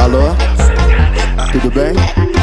Alô? Tudo bem?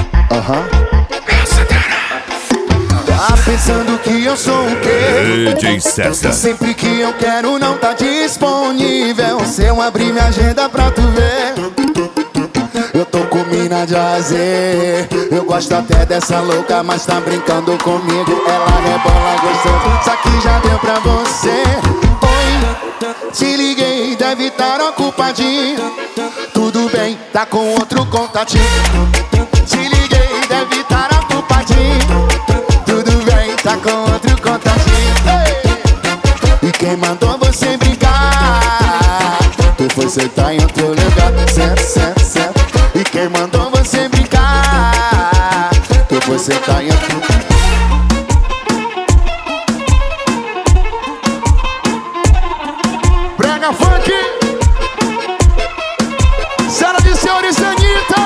Tá pensando que eu sou o quê? DJ César. Sempre que eu quero não tá disponível. Se eu abrir minha agenda pra tu ver, eu tô com mina de azer. Eu gosto até dessa louca, mas tá brincando comigo. Ela rebola gostoso, só que já deu pra você. Oi, te liguei, deve estar ocupadinho. Tudo bem, tá com outro contatinho. Te liguei, deve estar ocupadinho. Tudo bem, tá com outro contatinho. Ei! E quem mandou você brincar? Tu foi sentar em outro lugar. Certo, certo, certo. E quem mandou você brincar? Tu foi sentar em outro lugar. Brega funk. Senhoras e senhores, Anitta.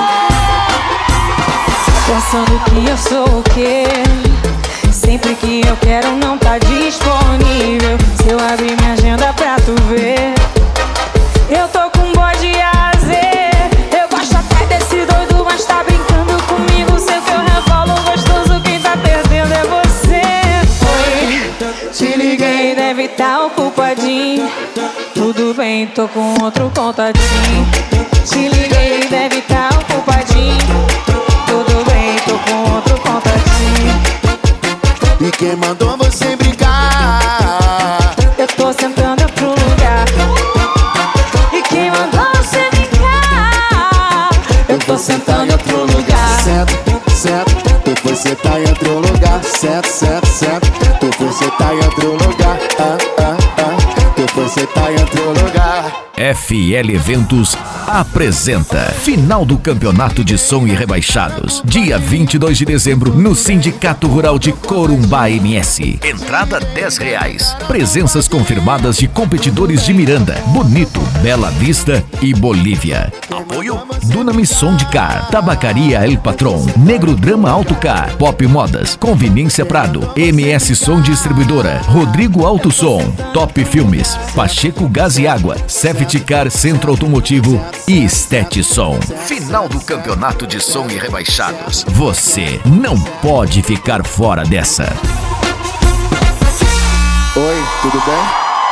Pensando que eu sou o quê? Sempre que eu quero não tá disponível. Se eu abrir minha agenda pra tu ver, eu tô com bode azer. Eu gosto até desse doido, mas tá brincando comigo. Sei que eu revolo gostoso, quem tá perdendo é você. Oi, te liguei, deve tá ocupadinho. Tudo bem, tô com outro contatinho. Te liguei, deve tá ocupadinho. Tudo bem, tô com outro contatinho. E quem mandou você brincar? Eu tô sentando em outro lugar. E quem mandou você brincar? Eu tô sentando em outro lugar. Certo, certo. Tu foi sentar em outro lugar. Certo, certo, certo. Tu foi sentar em outro lugar. Tu foi sentar em outro lugar. FL Eventos apresenta Final do Campeonato de Som e Rebaixados, dia 22 de dezembro, no Sindicato Rural de Corumbá MS. Entrada R$10. Presenças confirmadas de competidores de Miranda, Bonito, Bela Vista e Bolívia. Apoio Dunami Som de Car, Tabacaria El Patron, Negro Drama Autocar, Pop Modas, Conveniência Prado, MS Som Distribuidora, Rodrigo Alto Som, Top Filmes, Pacheco Gás e Água, Safety Car Centro Automotivo e Estet Som. Final do Campeonato de Som e Rebaixados. Você não pode ficar fora dessa. Oi, tudo bem?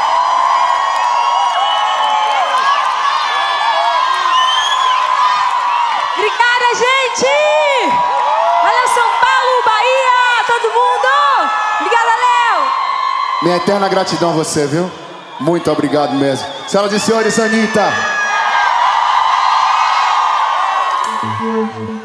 Obrigada, gente! Olha São Paulo, Bahia, todo mundo! Obrigada, Léo! Minha eterna gratidão a você, viu? Muito obrigado mesmo. Senhoras e senhores, Anitta.